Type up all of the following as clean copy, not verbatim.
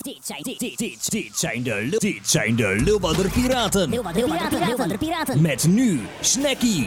Dit zijn de Leeuwarder Piraten. Leeuwarder Piraten. Met nu Snacky.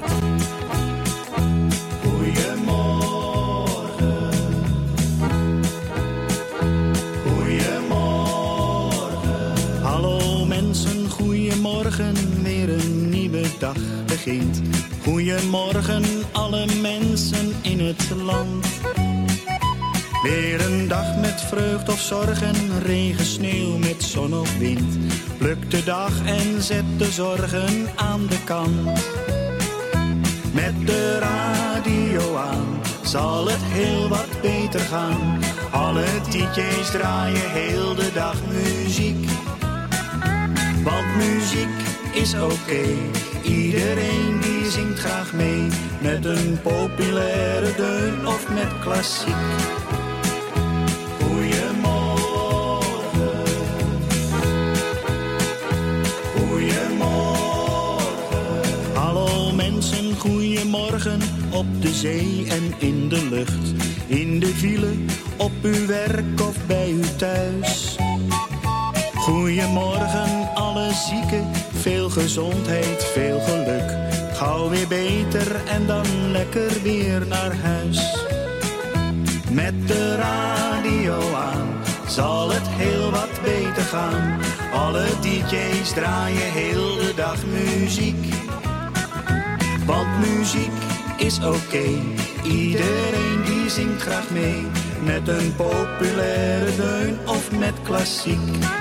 Goeiemorgen. Hallo mensen, goeiemorgen. Weer een nieuwe dag begint. Goeiemorgen alle mensen in het land. Weer een dag met vreugd of zorgen, regen, sneeuw met zon of wind. Pluk de dag en zet de zorgen aan de kant. Met de radio aan zal het heel wat beter gaan. Alle DJ's draaien heel de dag muziek. Want muziek is oké. Iedereen die zingt graag mee. Met een populaire deun of met klassiek. Goeiemorgen op de zee en in de lucht. In de file, op uw werk of bij u thuis. Goeiemorgen alle zieken, veel gezondheid, veel geluk. Gauw weer beter en dan lekker weer naar huis. Met de radio aan zal het heel wat beter gaan. Alle DJ's draaien heel de dag muziek. Want muziek is oké. Iedereen die zingt graag mee. Met een populaire deun of met klassiek.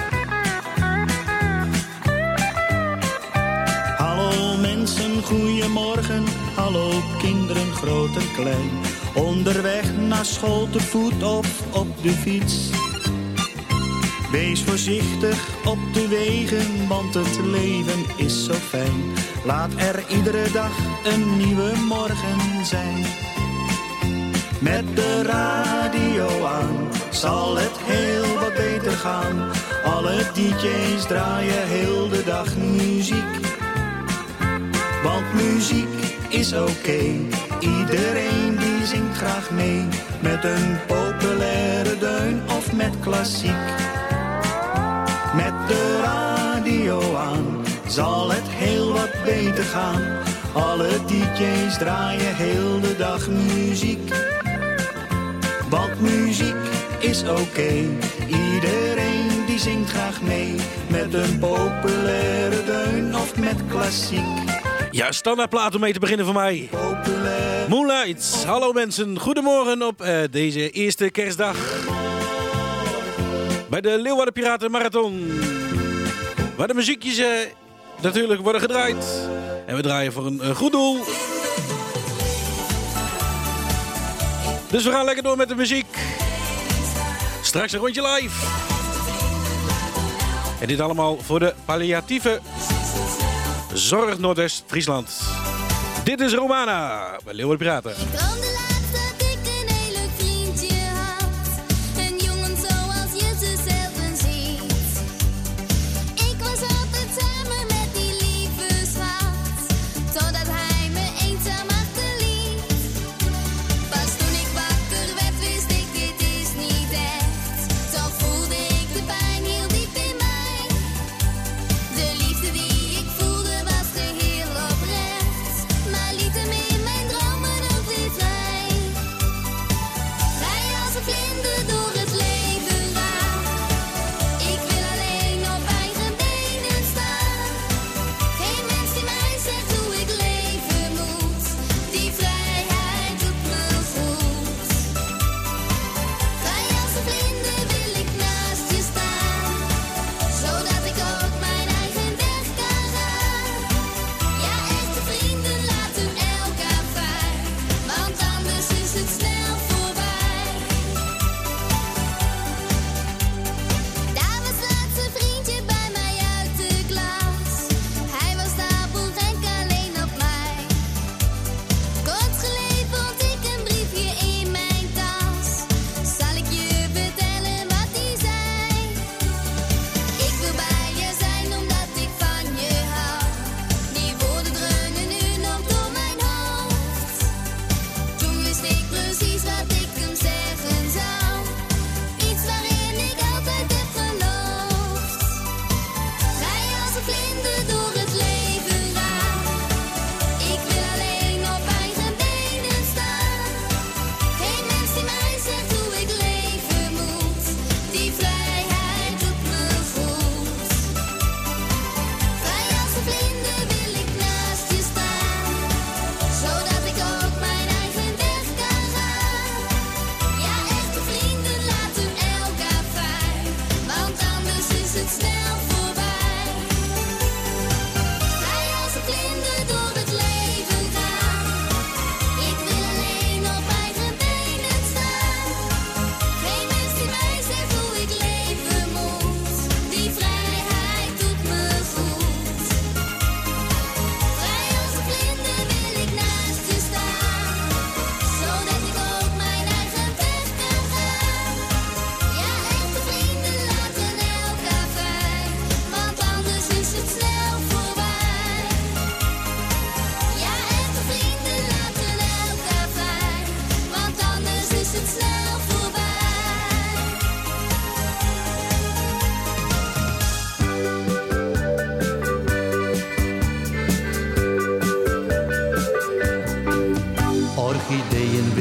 Hallo mensen, goeiemorgen. Hallo kinderen, groot en klein. Onderweg naar school te voet of op de fiets. Wees voorzichtig op de wegen, want het leven is zo fijn. Laat er iedere dag een nieuwe morgen zijn. Met de radio aan zal het heel wat beter gaan. Alle DJ's draaien heel de dag muziek. Want muziek is oké. Iedereen die zingt graag mee. Met een populaire deun of met klassiek. Met de radio aan zal het heel wat beter gaan. Alle DJ's draaien heel de dag muziek. Want muziek is oké. Iedereen die zingt graag mee. Met een populaire deun of met klassiek. Ja, standaardplaat om mee te beginnen voor mij. Populair. Moonlight. Hallo mensen, goedemorgen op deze eerste kerstdag. Bij de Leeuwarder Piraten Marathon. Waar de muziekjes natuurlijk worden gedraaid. En we draaien voor een goed doel. Dus we gaan lekker door met de muziek. Straks een rondje live. En dit allemaal voor de palliatieve zorg Noordwest-Friesland. Dit is Romana bij Leeuwarder Piraten. Maar liet hem in mijn dromen ook weer vrij.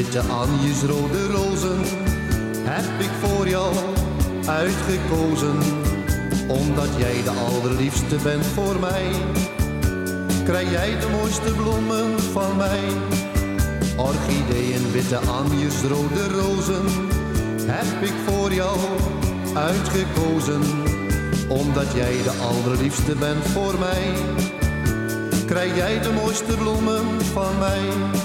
witte anjes, rode rozen heb ik voor jou uitgekozen. Omdat jij de allerliefste bent voor mij, krijg jij de mooiste bloemen van mij. Orchideeën, witte anjes, rode rozen heb ik voor jou uitgekozen. Omdat jij de allerliefste bent voor mij, krijg jij de mooiste bloemen van mij.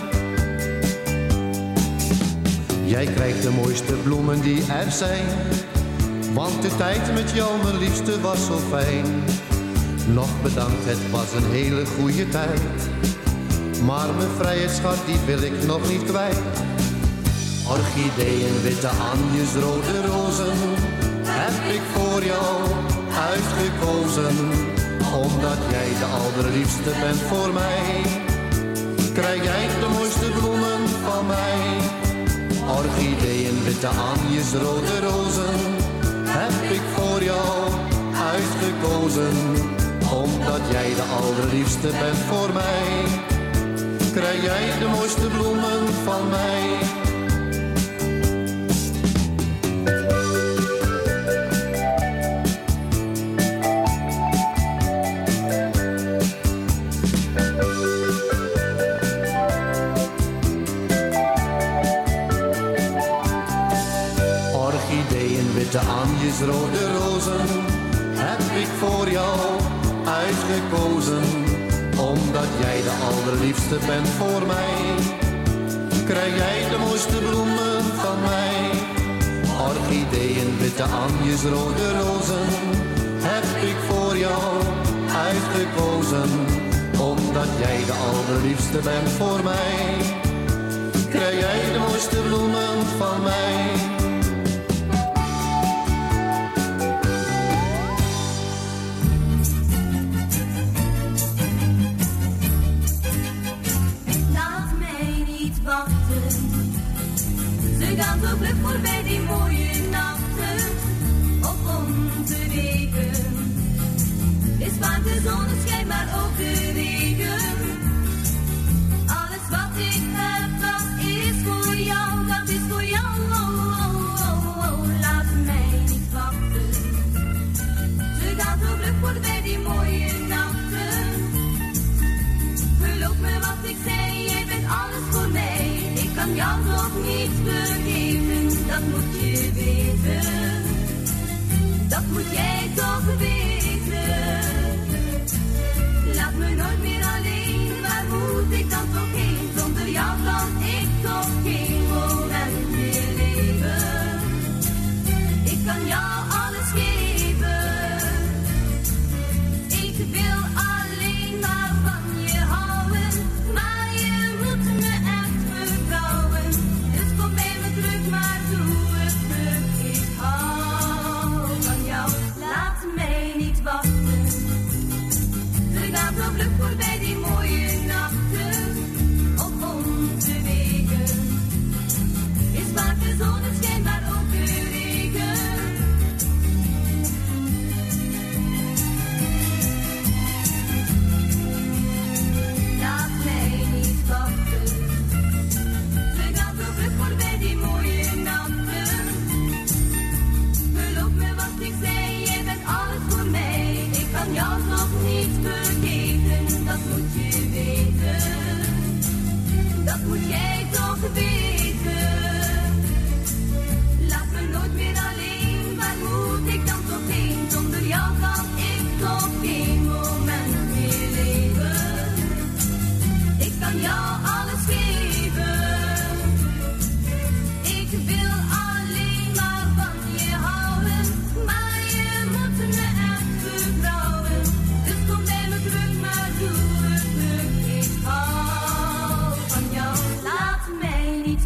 Jij krijgt de mooiste bloemen die er zijn, want de tijd met jou, mijn liefste, was zo fijn. Nog bedankt, het was een hele goede tijd, maar mijn vrijheidsschat die wil ik nog niet kwijt. Orchideeën, witte anjes, rode rozen heb ik voor jou uitgekozen. Omdat jij de allerliefste bent voor mij, krijg jij de mooiste bloemen van mij. Orchideeën, witte anjes, rode rozen heb ik voor jou uitgekozen. Omdat jij de allerliefste bent voor mij, krijg jij de mooiste bloemen van mij. Witte anjes, rode rozen heb ik voor jou uitgekozen. Omdat jij de allerliefste bent voor mij, krijg jij de mooiste bloemen van mij. Orchideeën, witte anjes, rode rozen heb ik voor jou uitgekozen. Omdat jij de allerliefste bent voor mij, krijg jij de mooiste bloemen van mij. Ze gaan zo vlug voorbij die mooie nachten op onze wegen. Is vaak de zonneschijn, maar ook de regen. Alles wat ik heb, dat is voor jou, dat is voor jou. Oh, oh, oh, oh. Laat mij niet wachten. Ze gaan zo vlug voorbij die mooie nachten. Geloof me wat ik zei, jij bent alles voor mij. Ik kan jou nog niet vergeven, dat moet je weten. Dat moet jij toch weten. Laat me nooit meer alleen, waar moet ik dan toch heen? Zonder jou kan ik toch geen moment meer leven. Ik kan jou alles geven. Ik wil alleen maar van je houden, maar je moet me echt vertrouwen. Dus kom bij me terug, maar doe het vlug. Ik hou van jou, laat mij niet wachten. Ze gaan zo vlug voorbij die mooie nachten op onze wegen. Is vaak de zonneschijn, maar ook de regen. Laat mij niet wachten. Ze gaan zo vlug voorbij die mooie nachten. Geloof me wat ik zei, jij bent alles voor mij. Ik kan jou nog niet vergeten, dat moet je weten. Dat moet jij toch weten. Laat me nooit meer alleen, waar moet ik dan toch heen? Zonder jou kan ik toch geen moment meer leven. Ik kan jou alles geven. Ik wil alleen maar van je houden, maar je moet me echt vertrouwen. Dus kom bij me terug, maar doe het vlug. Ik hou van jou, laat mij niet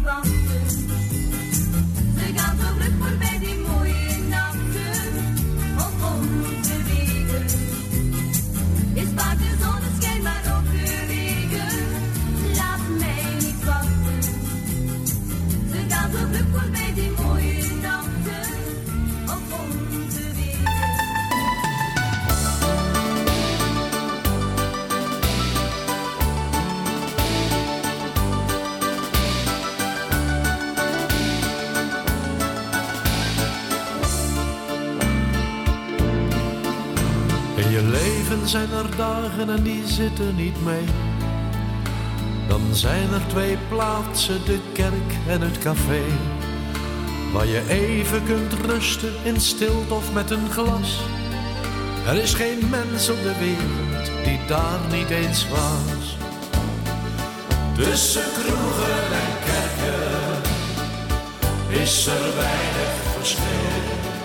je leven zijn er dagen en die zitten niet mee. Dan zijn er 2 plaatsen, de kerk en het café, waar je even kunt rusten in stilte of met een glas. Er is geen mens op de wereld die daar niet eens was. Tussen kroegen en kerken is er weinig verschil.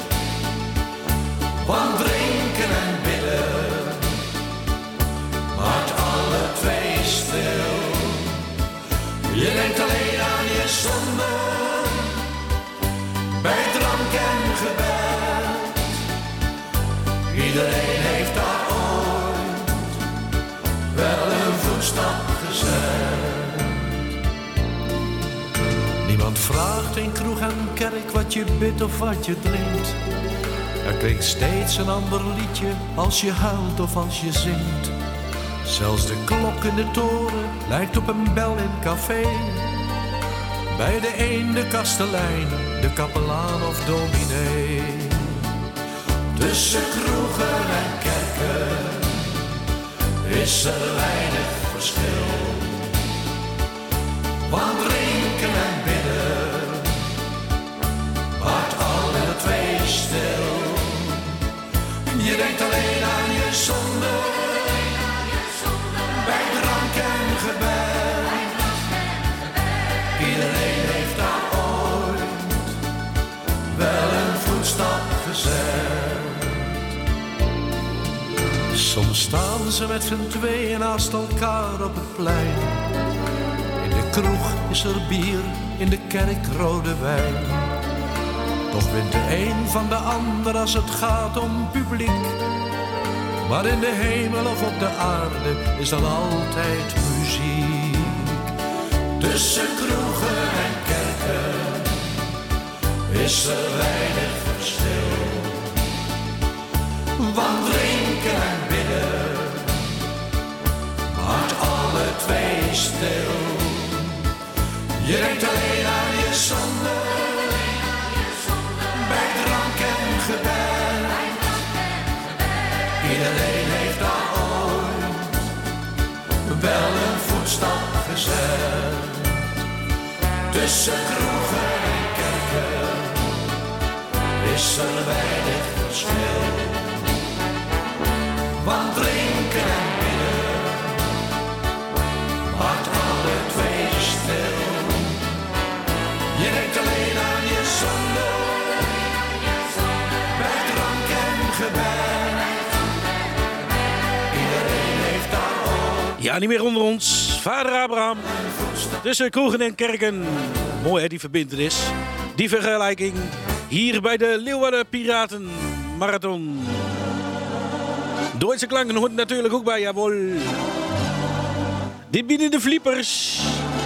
Want drinken en bidden maakt alle 2 stil. Je denkt alleen aan je zonde bij drank en gebed. Iedereen heeft daar ooit wel een voetstap gezet. Niemand vraagt in kroeg en kerk wat je bidt of wat je drinkt. Er klinkt steeds een ander liedje als je huilt of als je zingt. Zelfs de klok in de toren lijkt op een bel in café. Bij de een de kastelein, de kapelaan of dominee. Tussen kroegen en kerken is er weinig verschil. Want drinken en bidden maakt alle 2 stil. Je denkt alleen aan je zonde bij drank en gebed. Iedereen heeft daar ooit wel een voetstap gezet. Soms staan ze met z'n tweeën naast elkaar op het plein. In de kroeg is er bier, in de kerk rode wijn. Toch wint de een van de ander als het gaat om publiek. Maar in de hemel of op de aarde is er altijd muziek. Tussen kroegen en kerken is er weinig verschil. Want drinken en bidden maakt alle 2 stil. Je denkt alleen aan je zonde bij drank en gebed. Iedereen heeft daar ooit wel een voetstap gezet. Tussen kroegen en kerken is er weinig verschil. Want drinken en bidden maakt alle 2 stil. Je denkt alleen aan je zonde bij drank en gebed. Iedereen heeft daar ook. Ja, niet meer onder ons. Vader Abraham. Tussen kroegen en kerken. Mooi hè, die verbintenis. Die vergelijking. Hier bij de Leeuwarden Piraten Marathon. Duitse klanken hoort natuurlijk ook bij, jawel. Dit bieden de Flippers.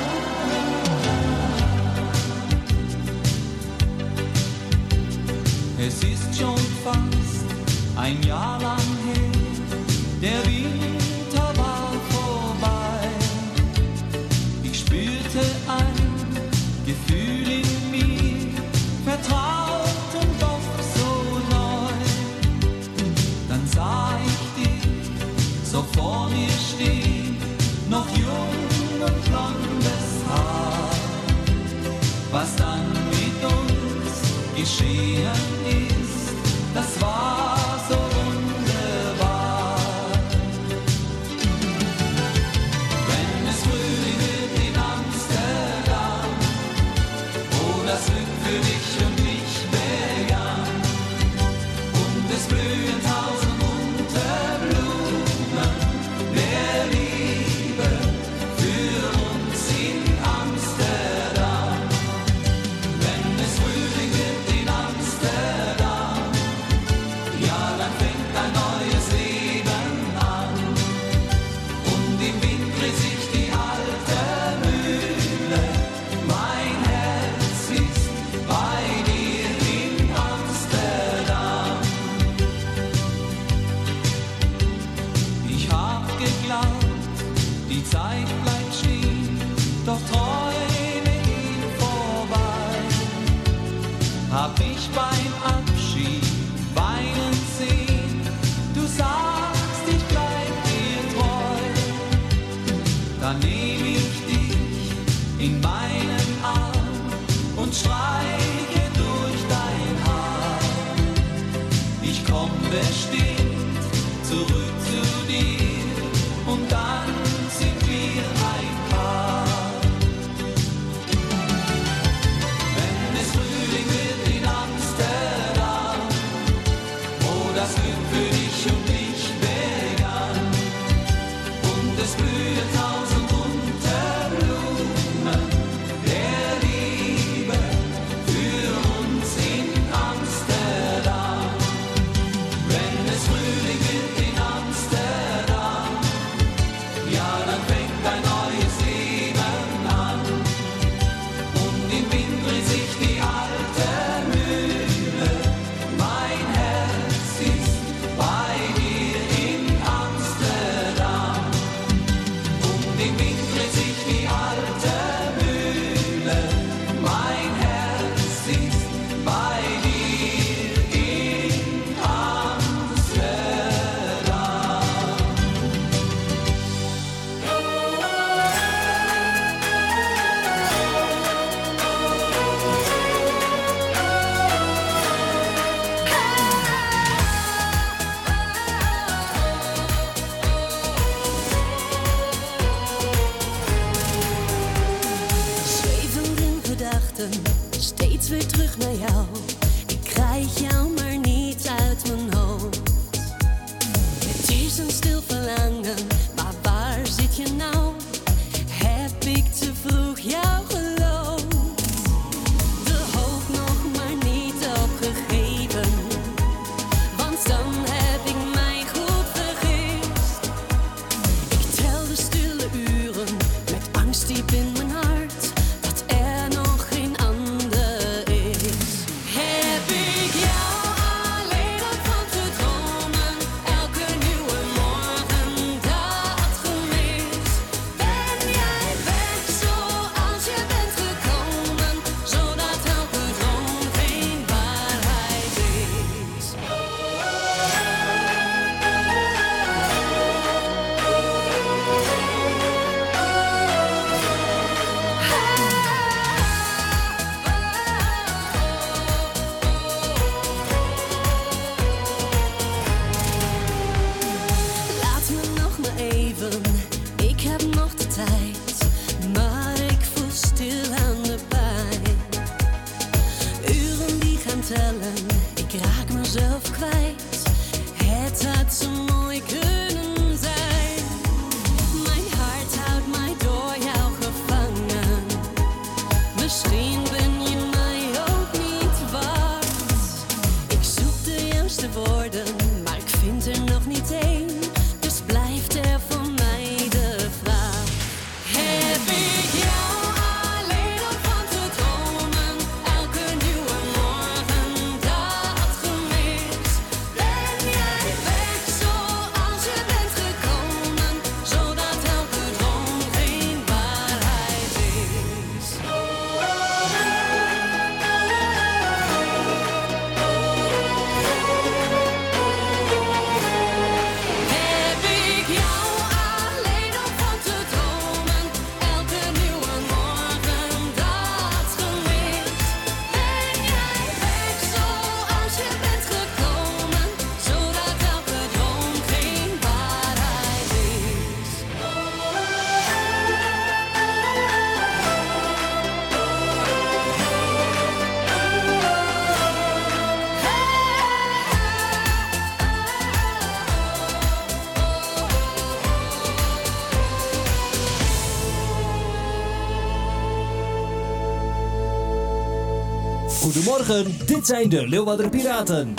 Es ist schon fast ein Jahr lang her, der Winter war vorbei. Ich spürte ein Gefühl in mir, vertraut und doch so neu. Dann sah ich dich so vor mir stehen, noch jung und blondes Haar. Was dann mit uns geschehen ist, das war so wunderbar. Wenn es Frühling wird in Amsterdam, wo das Glück für dich und mich begann, und es blühen 1000 bunte Blumen der Liebe für uns in Amsterdam. Wenn es Frühling wird in Amsterdam, ja, dann fängt ein neues Leben an. Und im Wind dreht sich die alte Mühle. Mein Herz ist bei dir in Amsterdam. Ich komm bestimmt zurück zu dir und dann sind wir ein Paar. Wenn es Frühling wird in Amsterdam, wo das Glück für dich und mich begann, und es blühen tausend bunte Blumen der Liebe für uns in Amsterdam. Wenn es Frühling wird in Amsterdam, ja, dann fängt ein neues Leben an. Und im Wind dreht sich die alte Mühle. Mein Herz ist bei dir in Amsterdam. Und im Wind dreht sich die alte Mühle. Mein Herz ist bei dir in Amsterdam. Zwevend in gedachten, steeds weer terug naar jou. Ik krijg jou maar niet uit mijn hoofd. Het is een stil verlangen, maar waar zit je nou? Heb ik te vroeg jou geloofd? De hoop nog maar niet opgegeven, want dan heb ik mij goed vergist. Ik tel de stille uren met angst diep in mijn hart, dat er nog geen ander is. Heb ik jou alleen nog van te dromen, elke nieuwe morgen dat gemist? Ben jij weg zoals je bent gekomen, zodat elke droom geen waarheid is? Laat me nog maar even, ik heb nog de tijd, maar ik voel stil aan de pijn. Uren die gaan tellen, ik raak mezelf kwijt. Het had zo mooi kunnen zijn. Mijn hart houdt mij door jou gevangen. Misschien ben je mij ook niet waard. Ik zoek de juiste woorden, maar ik vind er nog niet één. Dus blijft er voor mij de vraag: heb ik jou alleen nog van te dromen, elke nieuwe morgen dat gemist? Ben jij weg zoals je bent gekomen, zodat elke droom geen waarheid is? Heb ik jou alleen nog van te dromen, elke nieuwe morgen dat gemist? Ben jij weg zoals je bent gekomen, zodat elke droom geen waarheid is? Goedemorgen, dit zijn de Leeuwarder Piraten.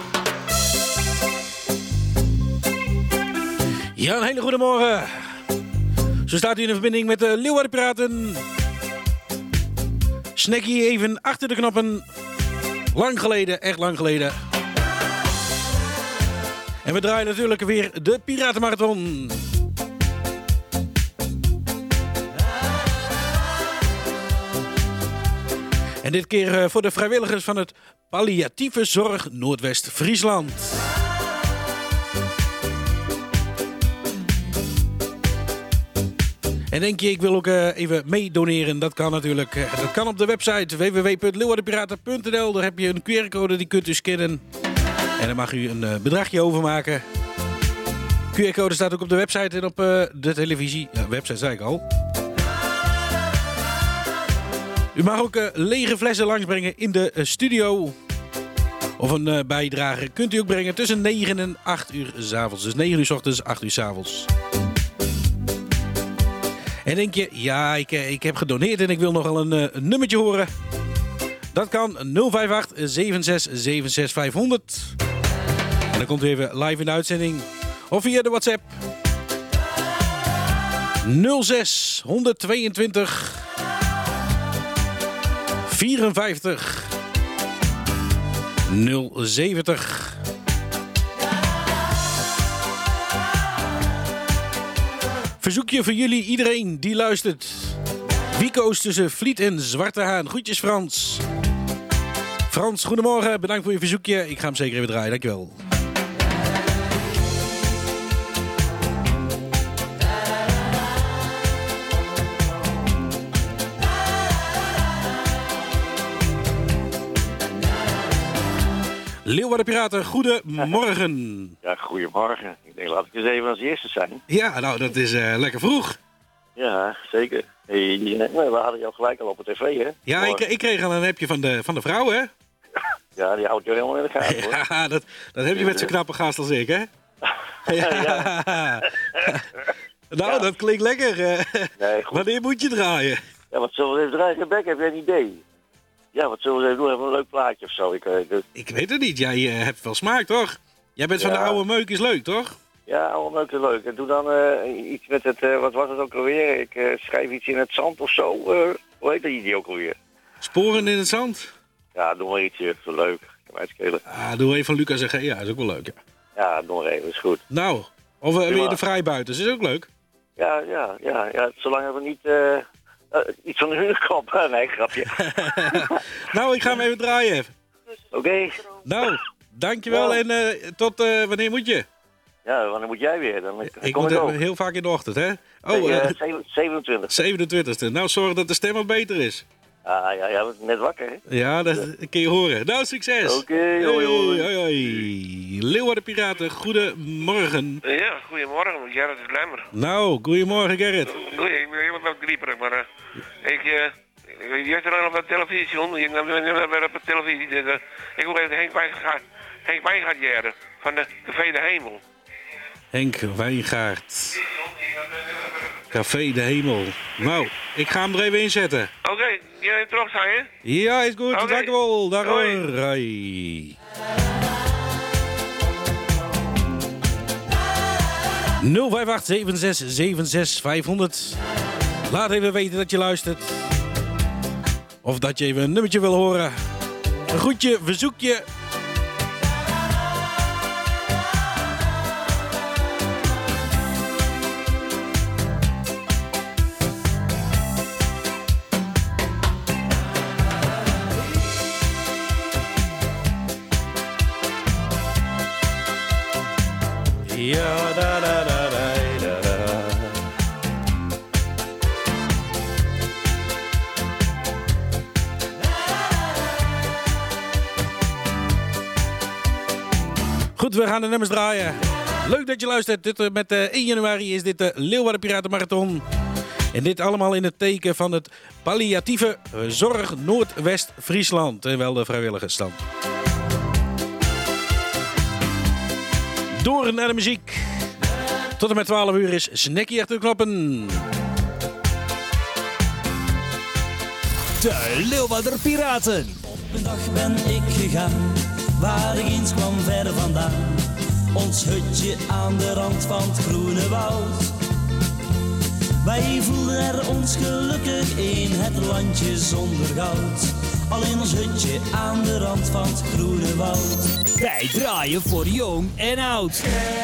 Ja, een hele goede morgen. Zo staat u in de verbinding met de Leeuwarder Piraten. Snekkie even achter de knoppen. Lang geleden, echt lang geleden. En we draaien natuurlijk weer de Piratenmarathon. En dit keer voor de vrijwilligers van het Palliatieve Zorg Noordwest-Friesland. En denk je, ik wil ook even meedoneren? Dat kan natuurlijk. Dat kan op de website www.leeuwardenpiraten.nl. Daar heb je een QR-code, die kunt u scannen. En daar mag u een bedragje overmaken. QR-code staat ook op de website en op de televisie. Ja, website zei ik al. U mag ook lege flessen langsbrengen in de studio. Of een bijdrage kunt u ook brengen tussen 9 en 8 uur 's avonds. Dus 9 uur 's ochtends, 8 uur 's avonds. En denk je, ja, ik heb gedoneerd en ik wil nogal een nummertje horen. Dat kan 058 76 76 500. En dan komt u even live in de uitzending. Of via de WhatsApp. 06 122 54 070. Verzoekje voor jullie, iedereen die luistert. Wie koos tussen Vliet en Zwarte Haan? Groetjes Frans. Frans, goedemorgen. Bedankt voor je verzoekje. Ik ga hem zeker even draaien. Dankjewel. Leeuwarden Piraten, goedemorgen. Ja, goedemorgen. Ik denk, laat ik eens even als eerste zijn. Ja, nou, dat is lekker vroeg. Ja, zeker. Hey, we hadden jou gelijk al op de tv, hè? Ja, ik kreeg al een appje van de vrouw, hè? Ja, die houdt je helemaal in de gaten, hoor. Ja, dat heb je met zo'n knappe gast als ik, hè? Ja. Nou, ja. Dat klinkt lekker. Nee, wanneer moet je draaien? Ja, wat zullen we even draaien? Bek, heb je een idee? Ja, wat zullen we even doen? Hebben we een leuk plaatje of zo? Ik weet het niet. Jij hebt wel smaak, toch? Jij bent van de oude meuk is leuk, toch? Ja, oude meuk is leuk. En doe dan iets met het... wat was het ook alweer? Ik schrijf iets in het zand of zo. Hoe heet die ook alweer? Sporen in het zand? Ja, doe maar ietsje. Zo leuk. Kan mij schelen. Ah, doe even van Lucas en G. Ja, is ook wel leuk, ja. Ja, doe maar even. Is goed. Nou, of weer de vrijbuiters. Is ook leuk. Ja. Zolang we niet... iets van hun kop. Nee, grapje. Nou, ik ga hem even draaien. Oké. Nou, dankjewel en tot wanneer moet je? Ja, wanneer moet jij weer? Dan ik kom moet ik ook. heel vaak in de ochtend, hè? Oh, 27. 27e. Nou, zorg dat de stem wat beter is. Ah, ja, net wakker, hè? Ja, dat kun je horen. Nou, succes. Oké, hoi. Leeuwarden Piraten, goedemorgen. Ja, goedemorgen, Gerrit is Lemmer. Nou, goedemorgen Gerrit. Goeie, ik ben helemaal wat grieperig, maar ik gisteren op de televisie, ik ben op de televisie, dus, ik wil even Henk Wijngaard jaren van de Café de Hemel. Henk Wijngaard. Café de Hemel. Nou, ik ga hem er even inzetten. Oké, jij terug zijn, hè? Ja, is goed. Okay. Dankjewel. Dag hoor. Hoi. 058 76 76 500. Laat even weten dat je luistert. Of dat je even een nummertje wil horen. Een groetje, verzoekje. Ja, da da da da da. Goed, we gaan de nummers draaien. Leuk dat je luistert. Met 1 januari is dit de Leeuwarden Piratenmarathon. En dit allemaal in het teken van het palliatieve zorg Noordwest-Friesland. En wel de vrijwilligersstand. Door naar de muziek. Tot en met 12 uur is Snackie achter de knoppen. De Leeuwarder Piraten. Op een dag ben ik gegaan, waar ik eens kwam ver vandaan. Ons hutje aan de rand van het groene woud. Wij voelden er ons gelukkig in, het landje zonder goud. Al in ons hutje aan de rand van het groene woud. Wij draaien voor jong en oud.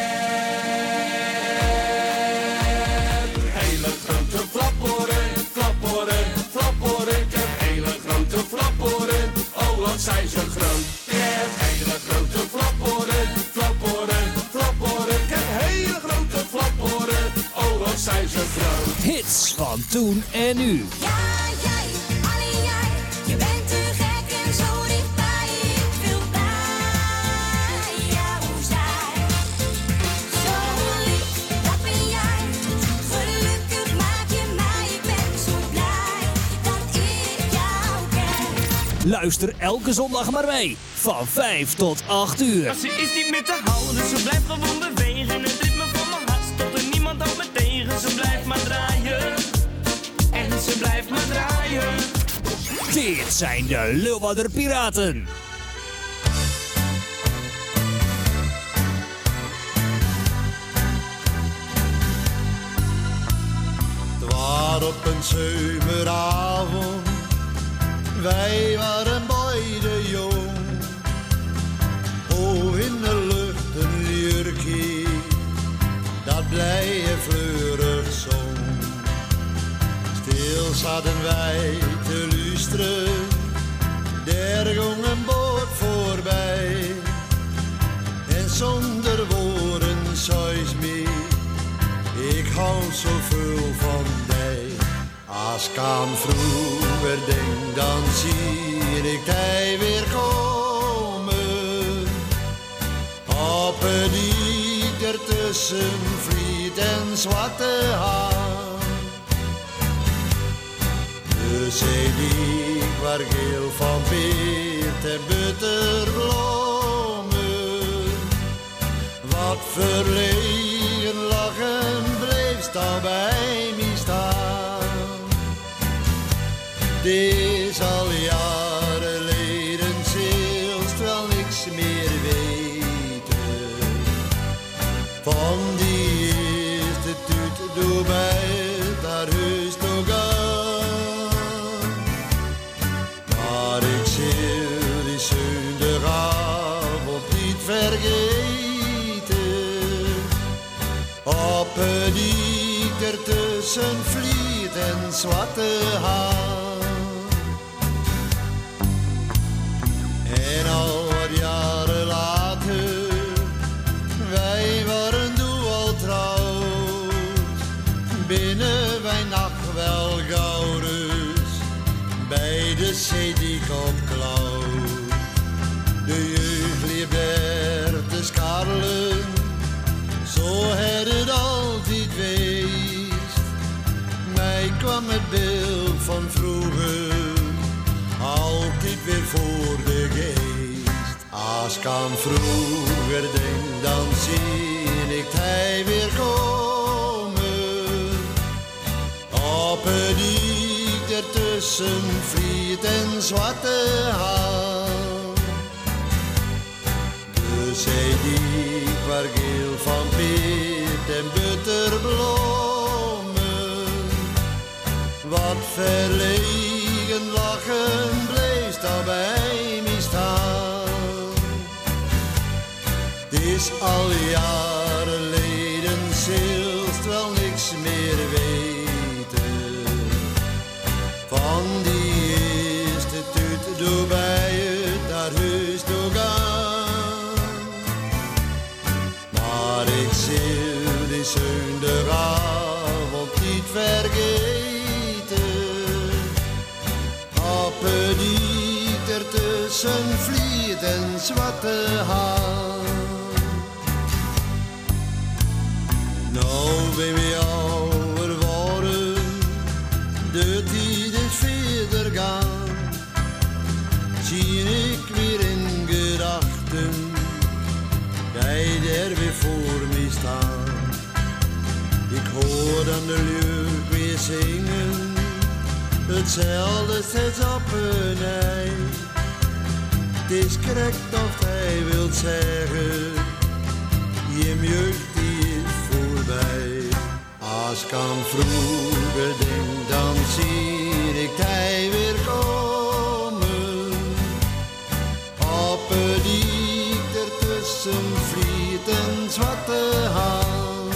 Hele grote flaporen, flaporen, flaporen. Ik heb hele grote flaporen, oh wat zijn ze groot. Ik heb hele grote flaporen, flaporen, flaporen. Ik heb hele grote flaporen, oh wat zijn ze groot. Hits van toen en nu. Ja, jij, alleen jij, je bent te gek en zo dichtbij, ik wil bij je. Luister elke zondag maar mee. Van 5 tot 8 uur. Maar ze is niet meer te houden, ze blijft gewoon bewegen. Het ritme van mijn hart stopt er niemand al me tegen. Ze blijft maar draaien. En ze blijft maar draaien. Dit zijn de Leeuwarder Piraten. Het was op een zomeravond, wij waren beide jong. Oh, in de lucht een jurkje, dat blije fleurig zong. Stil zaten wij te luisteren, der ging een boot voorbij. En zonder woorden zei ze me, ik hou zoveel van mij. Als ik aan vroeger denk, dan zie ik hij weer komen. Op een diek ertussen vliet en zwarte haan. De zeediek waar geel van peert en butterbloemen. Wat verlegen lachen bleef daar bij mij staan. Dit is al jaren geleden, zelfs wel niks meer weten. Van die eerste tuut door mij naar huis toe gaan. Maar ik zal die zondagavond niet vergeten. Op een diek ertussen vliet en zwarte haan. En al wat jaren later, wij waren toen al trouwd. Binnen wij nacht wel gauw rust, bij de zeediek op klauw. De jeugd liep er te scharrelen, zo had het altijd geweest. Mij kwam het beeld van vroeger altijd weer voor de geest. Als ik aan vroeger denk, dan zie ik hij weer komen. Op een diek ertussen vliet en zwarte haan. De zeediek waar geel van peert en butterbloemen. Wat verlegen lachen bleef daar bij mij staan. Het is al jaren geleden, zelfs wel niks meer weten. Van die eerste tuut door bij het naar huis toe gaan. Maar ik zal die zondagavond niet vergeten. Op een diek ertussen vliet en zwarte haan. Nou ben we ouder worden, de tijd is verder gaan. Zie ik weer in gedachten, jij daar weer voor mij staan. Ik hoor dan de lucht weer zingen, hetzelfde steeds op een ei. Het is correct of hij wil zeggen, je jeugd die is voorbij. Als ik aan vroeger denk, dan zie ik hij weer komen. Op een diek ertussen vliet een zwarte haan.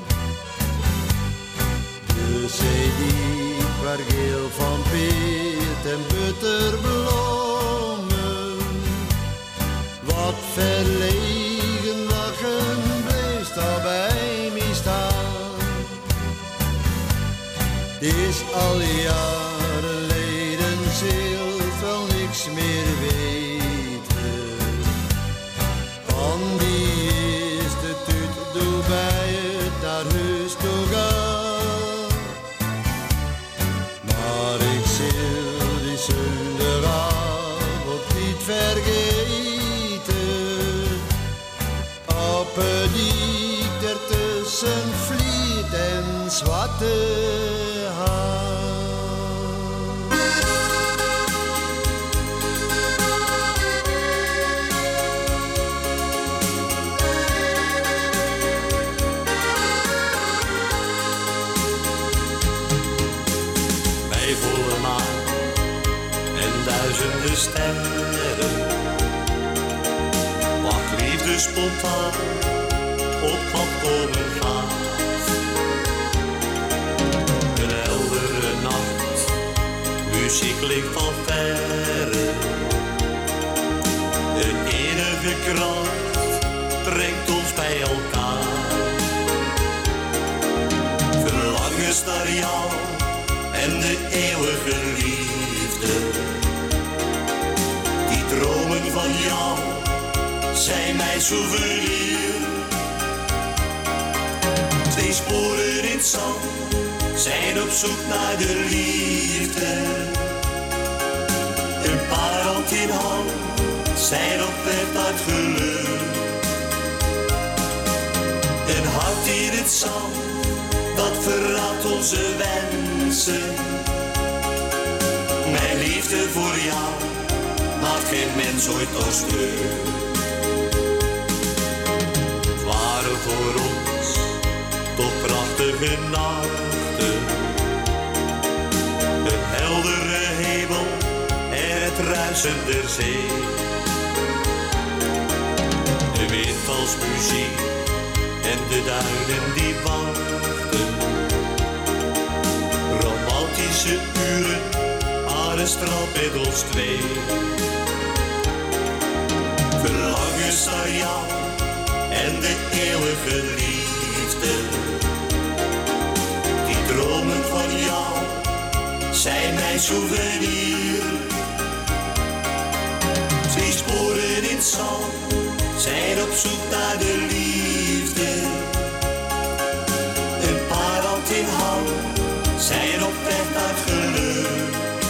De zeediek waar geel van peert en butterbloemen. Wat verlegen lachen bleef daar bij mij staan. Het is al jaren geleden, zelfs wel niks meer weten. Van die eerste tuut door bij het naar huis toe gaan. Maar ik zal die zondagavond Koppeliek ertussen vliet en zwarte haar. Bij volle maan en duizenden sterren wacht liefde spontaan op wat komen gaat. Een heldere nacht, muziek klinkt al verre. Een enige kracht brengt ons bij elkaar. Verlangens naar jou en de eeuwige liefde. Die dromen van jou zijn mijn souvenir. Twee sporen in het zand zijn op zoek naar de liefde. Een paar hand in hand zijn op weg naar het geluk. Een hart in het zand, dat verraadt onze wensen. Mijn liefde voor jou maakt geen mens ooit nog stuk. Het waren voor ons toch prachtige nachten. Een heldere hemel en het ruisen der zee. De wind als muziek en de duinen die wachten. Romantische uren aan het strand met ons twee. Verlangens naar jou en de eeuwige liefde. Die dromen van jou zijn mijn souvenir. Twee sporen in het zand zijn op zoek naar de liefde. Een paar hand in hand zijn op weg naar het geluk.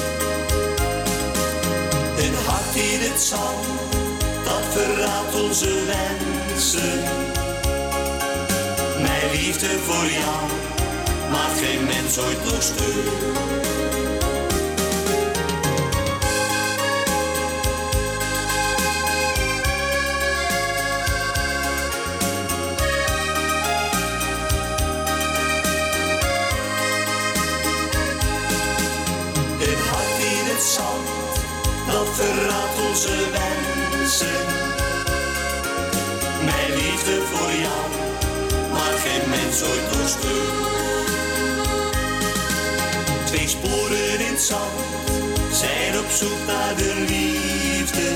Een hart in het zand, dat verraadt onze wensen. Mijn liefde voor jou maakt geen mens ooit nog stuk. Dat verraadt onze wensen. Mijn liefde voor jou maakt geen mens ooit nog stuk. Twee sporen in het zand zijn op zoek naar de liefde.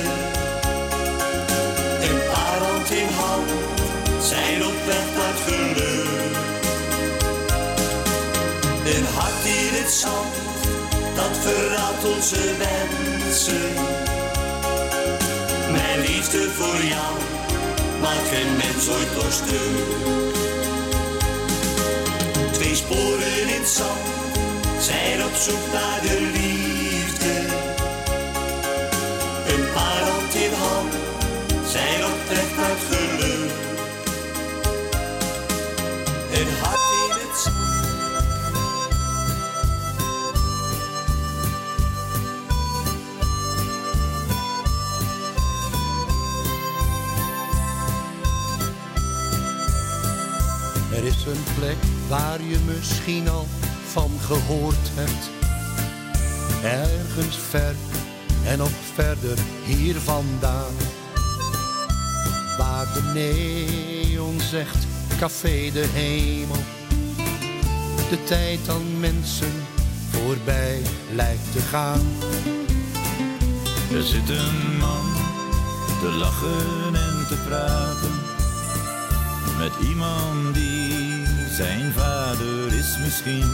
Een paar hand in hand zijn op weg naar het geluk. Een hart in het zand, dat verraadt onze wensen. Mijn liefde voor jou maakt geen mens ooit nog stuk. Twee sporen in het zand zijn op zoek naar de liefde. Een paar hand in hand zijn op weg naar het geluk. Een hart in het zand. Er is een plek waar je misschien al van gehoord hebt. Ergens ver en nog verder hier vandaan. Waar de neon zegt, café de hemel. De tijd aan mensen voorbij lijkt te gaan. Er zit een man te lachen en te praten. Met iemand die zijn vader is misschien.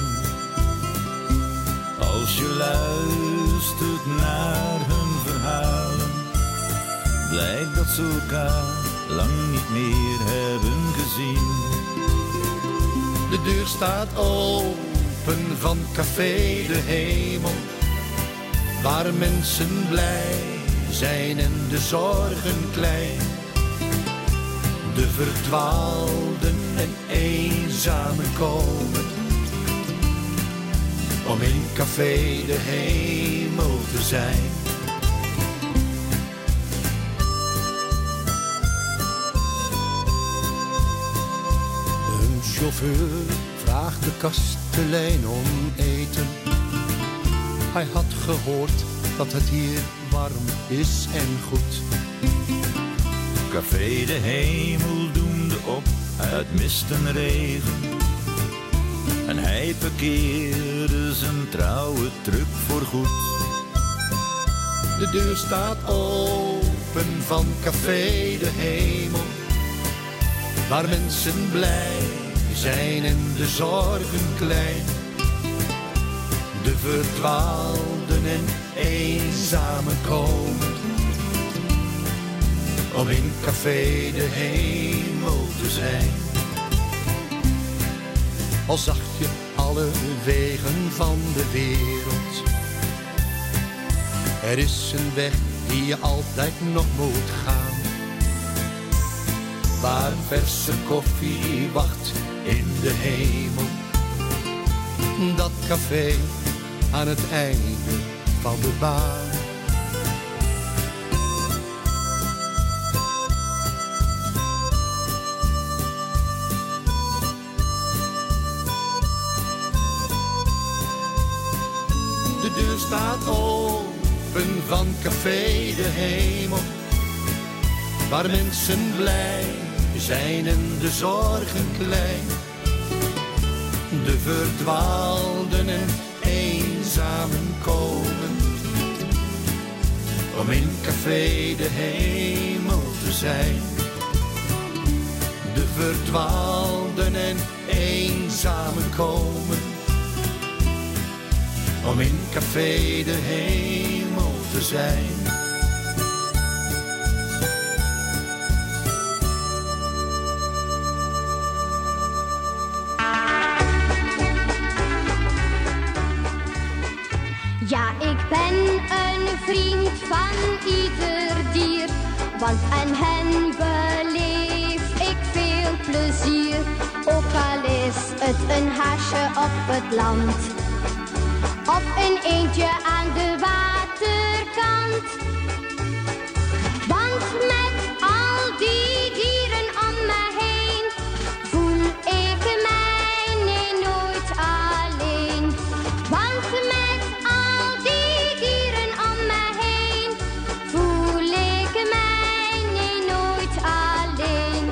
Als je luistert naar hun verhalen, blijkt dat ze elkaar lang niet meer hebben gezien. De deur staat open van café de hemel, waar mensen blij zijn en de zorgen klein. De verdwaalden en eenzamen komen om in café de hemel te zijn. Een chauffeur vraagt de kastelein om eten. Hij had gehoord dat het hier warm is en goed. Café de hemel doemde op uit mist en regen. En hij parkeerde zijn trouwe truck voorgoed. De deur staat open van Café de Hemel, waar mensen blij zijn en de zorgen klein. De verdwaalden en eenzamen komen om in Café de Hemel te zijn. Al zag je alle wegen van de wereld, er is een weg die je altijd nog moet gaan, waar verse koffie wacht in de hemel. Dat café aan het einde van de baan. De deur staat open van Café de Hemel, waar mensen blij zijn en de zorgen klein. De verdwaalden en eenzamen komen om in Café de Hemel te zijn. De verdwaalden en eenzamen komen om in Café de Hemel te zijn. Ja, ik ben een vriend van ieder dier, want aan hen beleef ik veel plezier. Ook al is het een haasje op het land, of een eendje aan de waterkant. Want met al die dieren om me heen voel ik mij nooit alleen. Want met al die dieren om me heen voel ik mij nooit alleen.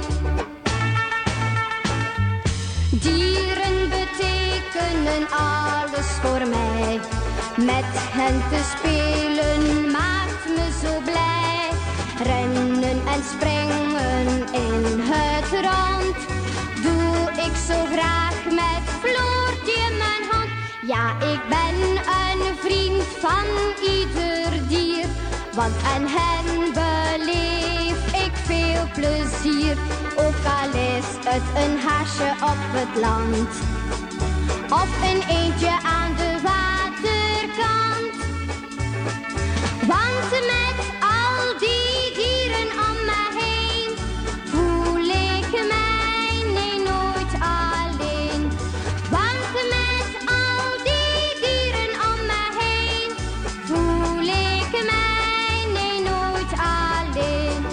Dieren betekenen alles voor mij. Met hen te spelen maakt me zo blij. Rennen en springen in het rond doe ik zo graag met Floortje in mijn hand. Ja, ik ben een vriend van ieder dier, want aan hen beleef ik veel plezier. Ook al is het een haasje op het land, of een eendje aan de waterkant. Want met al die dieren om me heen voel ik mij nooit alleen. Want met al die dieren om me heen voel ik mij nooit alleen.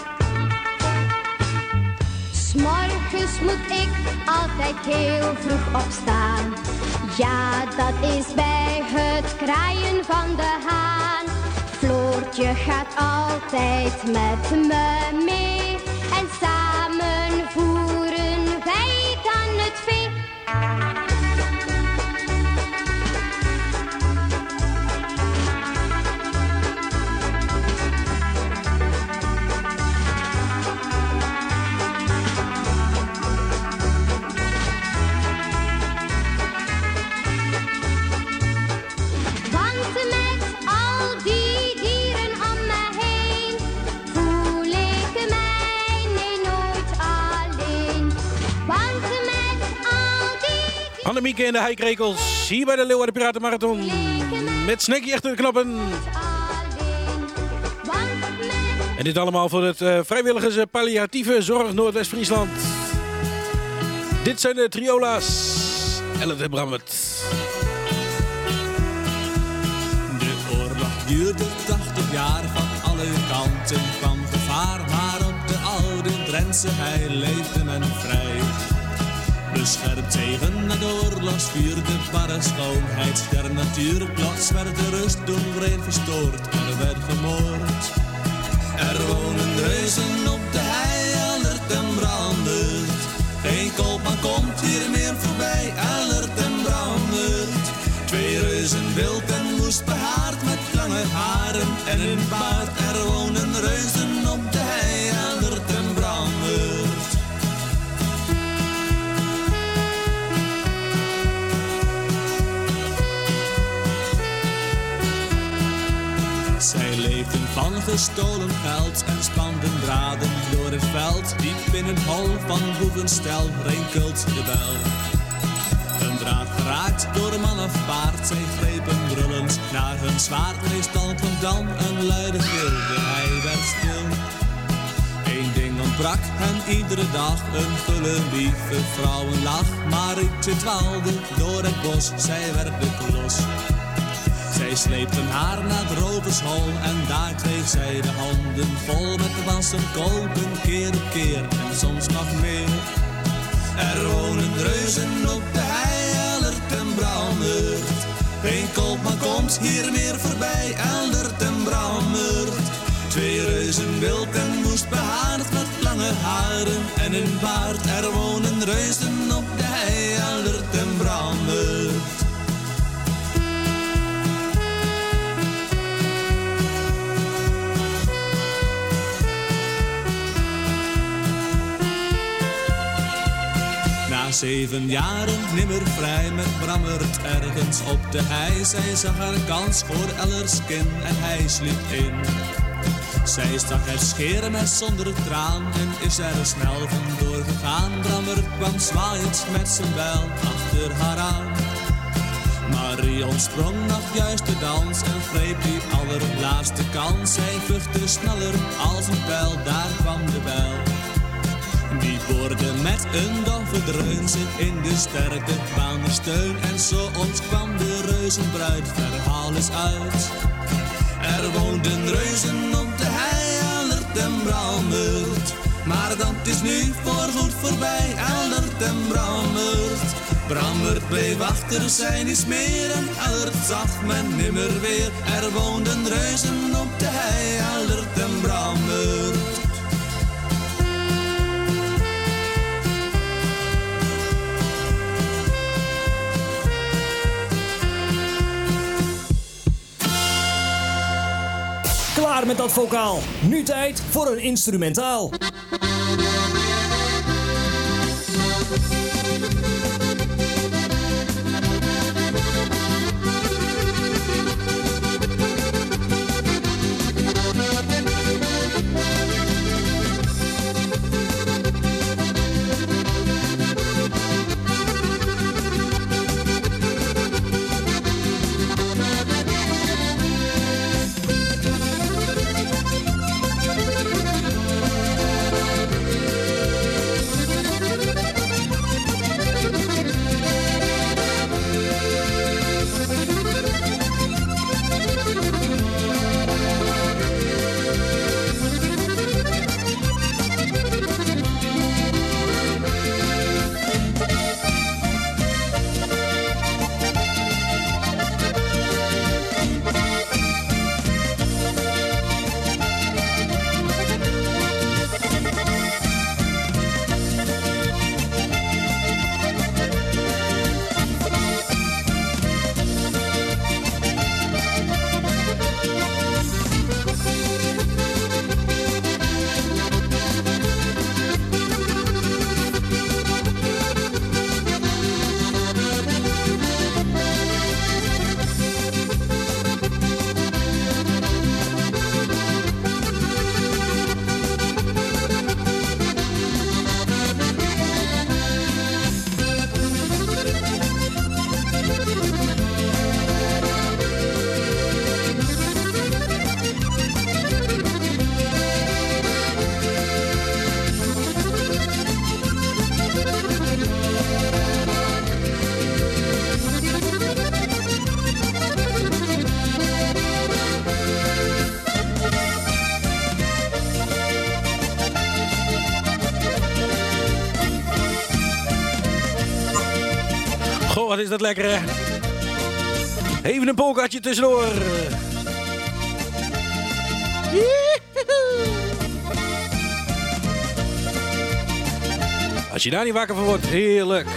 'S Morgens moet ik altijd heel vroeg opstaan. Ja, dat is bij het kraaien van de haan. Floortje gaat altijd met me mee en samen voeren wij dan het vee. Annemieke en de Heikrekels, hier bij de Leeuwarden Piratenmarathon. Met Snekkie achter de knoppen. Want met En dit allemaal voor het vrijwilligers palliatieve zorg Noordwest-Friesland. Dit zijn de Triola's. Ellen en Brammert. De oorlog duurde 80 jaar, van alle kanten kwam gevaar. Maar op de oude Drentse hei leefde men vrij. Beschermd tegen het oorlogsvuur, de barre schoonheid der natuur. Plots werd de rust doen vreemd verstoord, er werd gemoord. Er wonen reuzen op de hei, Ellert en Brandert. Geen koopman komt hier meer voorbij, Ellert en Brandert. Twee reuzen wild en moest behaard met lange haren en een baard. Er wonen reuzen op de hei, Ellert en Brandert. Zij leefden van gestolen geld en spanden draden door het veld. Diep in het hol van boevenstel rinkelt de bel. Een draad geraakt door man of paard, zij grepen brullend naar hun zwaard. Meestal kwam dan een luide gil, de hei werd stil. Eén ding ontbrak hen iedere dag, een gulle lieve vrouwenlach. Maar Rietje dwaalde door het bos, zij werd de klos. Zij sleepten haar naar het rovershol en daar kreeg zij de handen vol met wassen, koken, keer op keer en soms nog meer. Er wonen reuzen op de hei, Ellert en Brandert. Geen koopman komt hier meer voorbij, Ellert en Brandert. Twee reuzen wild en moest behaard met lange haren en een baard. Er wonen reuzen op de hei, Ellert en Brandert. Na 7 jaren nimmer vrij met Brammert ergens op de hei. Zij zag haar kans voor Ellerts kin en hij sliep in. Zij stak het scheermes zonder traan en is er snel vandoor gegaan. Brammert kwam zwaaiend met zijn bijl achter haar aan. Marie ontsprong nog juist de dans en greep die allerlaatste kans. Zij vluchtte sneller als een pijl, daar kwam de bijl. Die boorde met een doffe dreun zich in de sterke banensteun. En zo ontkwam de reuzenbruid, verhaal is uit. Er woonden reuzen op de hei, Ellert en Brandert. Maar dat is nu voorgoed voorbij, Ellert en Brandert. Brammert bleef achter, zij niets meer en Ellert zag men nimmer weer. Er woonden reuzen op de hei, Ellert en Brammert. Klaar met dat vocaal. Nu tijd voor een instrumentaal. Oh, wat is dat lekker, hè? Even een polkaatje tussendoor. Als je daar niet wakker van wordt, heerlijk.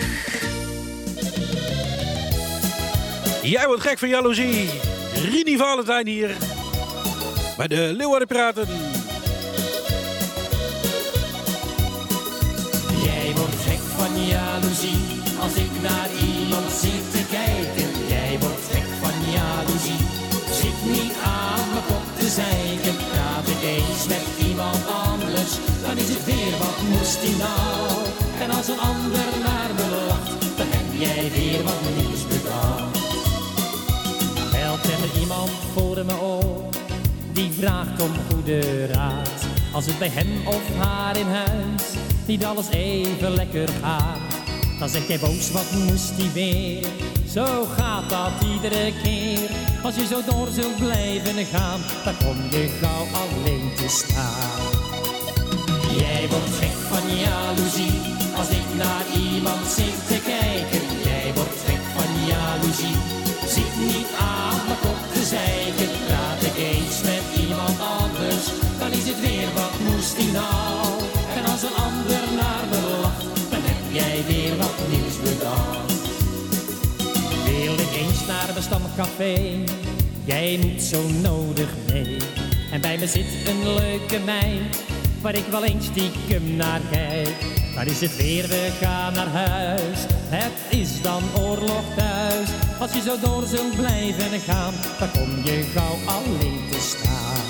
Jij wordt gek van jaloezie. Rini Valentijn hier. Bij de Leeuwarden Piraten. Jij wordt gek van jaloezie. Als ik naar iemand zit te kijken. Jij wordt gek van jaloezie. Zit niet aan mijn kop te zeiken. Praat ik eens met iemand anders. Dan is het weer, wat moest die nou? En als een ander naar me lacht. Dan heb jij weer wat nieuws bedacht. Belt er iemand voor me op. Die vraagt om goede raad. Als het bij hem of haar in huis niet alles even lekker gaat. Dan zeg jij boos, wat moest die weer? Zo gaat dat iedere keer. Als je zo door zult blijven gaan, dan kom je gauw alleen te staan. Jij wordt gek van jaloezie. Als ik naar iemand zit te kijken. Jij wordt gek van jaloezie. Zit niet aan mijn kop te zeiken. Praat ik eens met iemand anders. Dan is het weer, wat moest die nou? En als een ander naar me lacht, dan heb jij weer wat nieuws bedacht. Wil ik eens naar mijn stamcafé? Jij moet zo nodig mee. En bij me zit een leuke meid, waar ik wel eens stiekem naar kijk. Dan is het weer, we gaan naar huis. Het is dan oorlog thuis. Als je zo door zult blijven gaan, dan kom je gauw alleen te staan.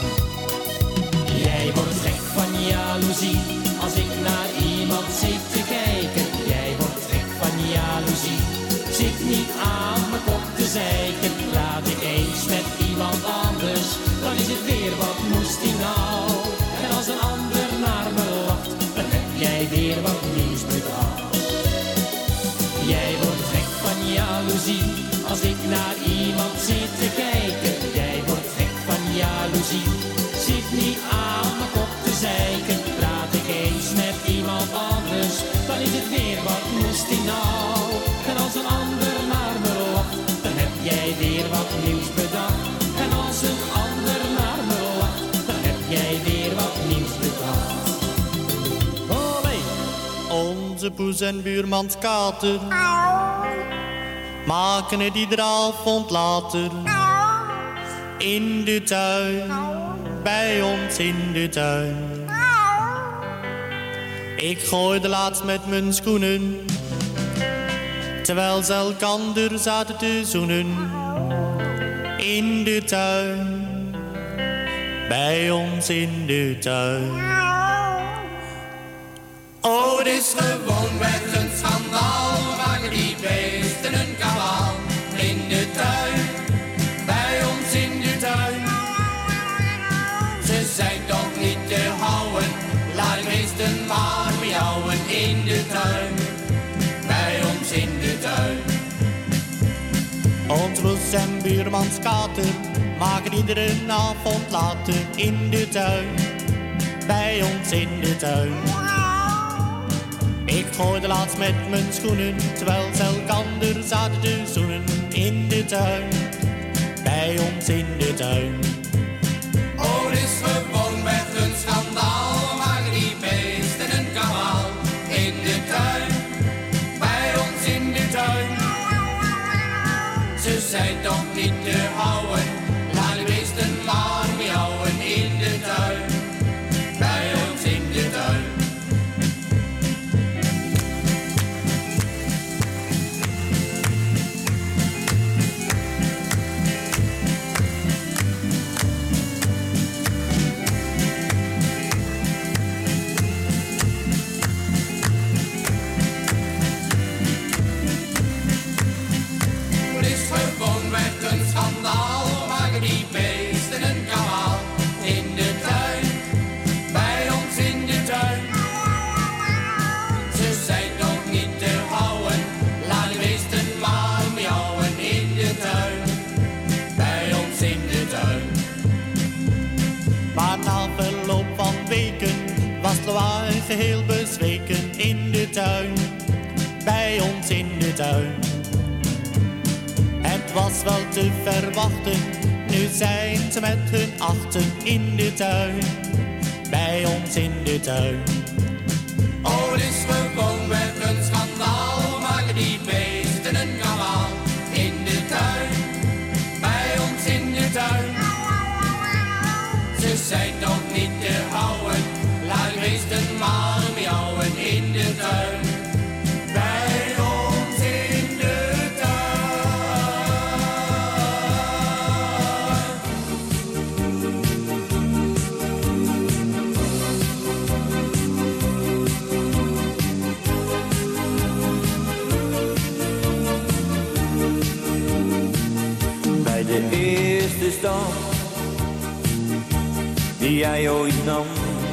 Jij wordt gek van jaloezie. Als ik naar iemand zit te kijken. Jij wordt gek van jaloezie. Zit niet aan mijn kop te zeiken. Praat ik eens met iemand anders. Dan is het weer, wat moest die nou? En als een ander naar me lacht, dan heb jij weer wat nieuws bedacht. Jij wordt gek van jaloezie. Als ik naar iemand zit te kijken. Jij wordt gek van jaloezie. Zit niet aan mijn kop te zeiken. Praat ik eens met iemand anders. Dan is het weer, wat moest die nou? En als een ander naar me lacht, dan heb jij weer wat nieuws bedacht. En als een ander naar me lacht, dan heb jij weer wat nieuws bedacht. Olé! Onze poes en buurmans kater maken het iedere avond later. In de tuin, bij ons in de tuin. Ik gooide laatst met mijn schoenen, terwijl ze elkander zaten te zoenen. In de tuin, bij ons in de tuin. Oh, het is gewoonweg een schandaal, maken die beesten een kabaal. In de tuin, bij ons in de tuin. Ze zijn toch niet te houden, laat de beesten maar miauwen. In de tuin, bij ons in de tuin. Ons poes en buurmans kater maken iedere avond later. In de tuin, bij ons in de tuin. Ik gooide laatst met mijn schoenen, terwijl ze elkander zaten te zoenen. In de tuin, bij ons in de tuin. Oh, het is gewoonweg een schandaal, maken die beesten een kabaal. In de tuin, bij ons in de tuin. Ze zijn toch niet te houden, laat de beesten maar miauwen. In de tuin, bij ons in de tuin. lawaai geheel bezweken in de tuin, bij ons in de tuin. Het was wel te verwachten, nu zijn ze met hun achten in de tuin. Bij ons in de tuin. Oh, het is gewoon met een schandaal, maken die beesten een kabaal. In de tuin, bij ons in de tuin. Ze zijn toch niet te houden, laat de beesten maar miauwen in de tuin. Bij ons in de Bij de eerste stap die jij ooit nam,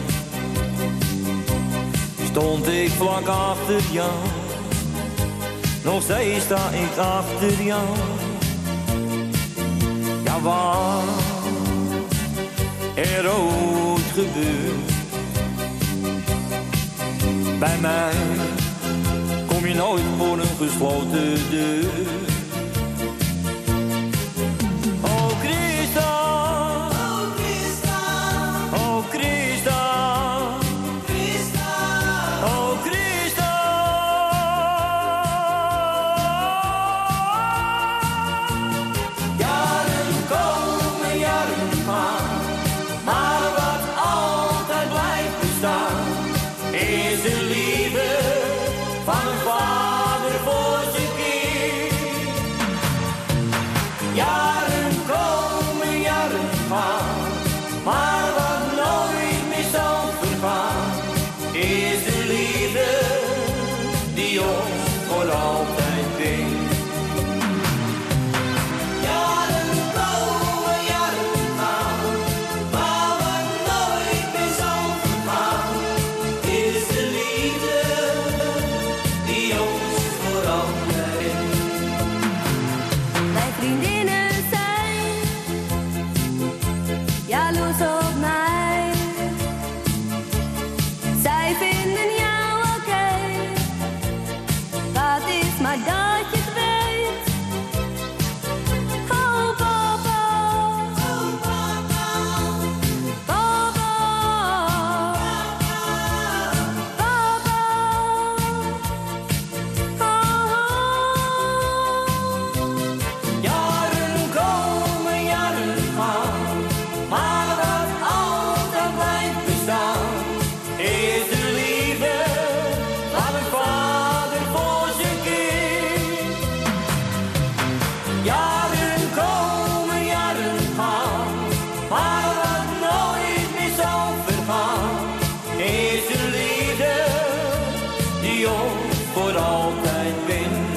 stond ik vlak achter jou. Nog steeds sta ik achter jou. Ja, wat er ooit gebeurt, bij mij kom je nooit voor een gesloten deur. Oh Christa, oh Christa, oh Christa, Christa, oh Christa. Jaren komen, jaren gaan, maar wat altijd blijft bestaan is de liefde van een vader voor zijn kind. Jaren komen, jaren gaan, maar wat nooit meer zal vergaan is de liefde die ons voor altijd bindt. Jaren komen, jaren gaan, maar wat nooit meer zal vergaan is de liefde die ons voor altijd bindt. Mijn vriendinnen zijn jaloers op mij. Zij vinden jou oké. Dat is maar dat je het weet. Oh papa, oh papa, papa, papa, Jaren komen, jaren gaan, maar wat altijd blijft bestaan is de liefde van een vader voor zijn kind. Jaren komen, jaren gaan, maar wat nooit meer zal vergaan is de liefde die ons voor altijd bindt.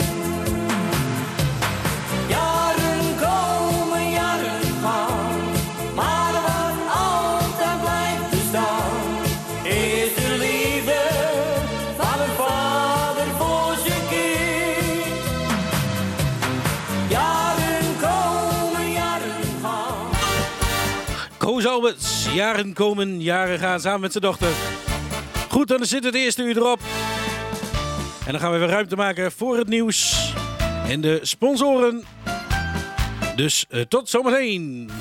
Jaren komen, jaren gaan, maar wat altijd blijft bestaan is de liefde van een vader voor zijn kind. Jaren komen, jaren gaan. Koos Alberts, jaren komen, jaren gaan, samen met zijn dochter. Goed, dan zit het eerste uur erop. En dan gaan we weer ruimte maken voor het nieuws en de sponsoren. Dus tot zometeen.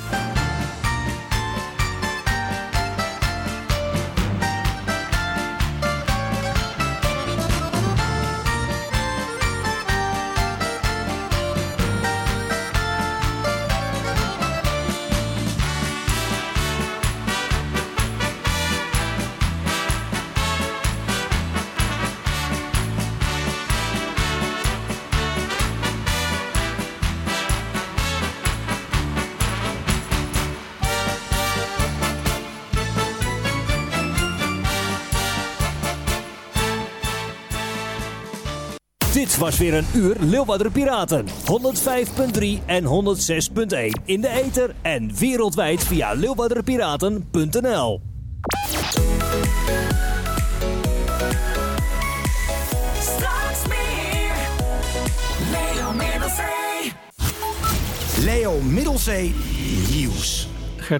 Dit was weer een uur Leeuwarder Piraten. 105.3 en 106.1 in de ether en wereldwijd via leeuwarderpiraten.nl. Straks meer. Leo Middelzee. Leo Middelzee Nieuws.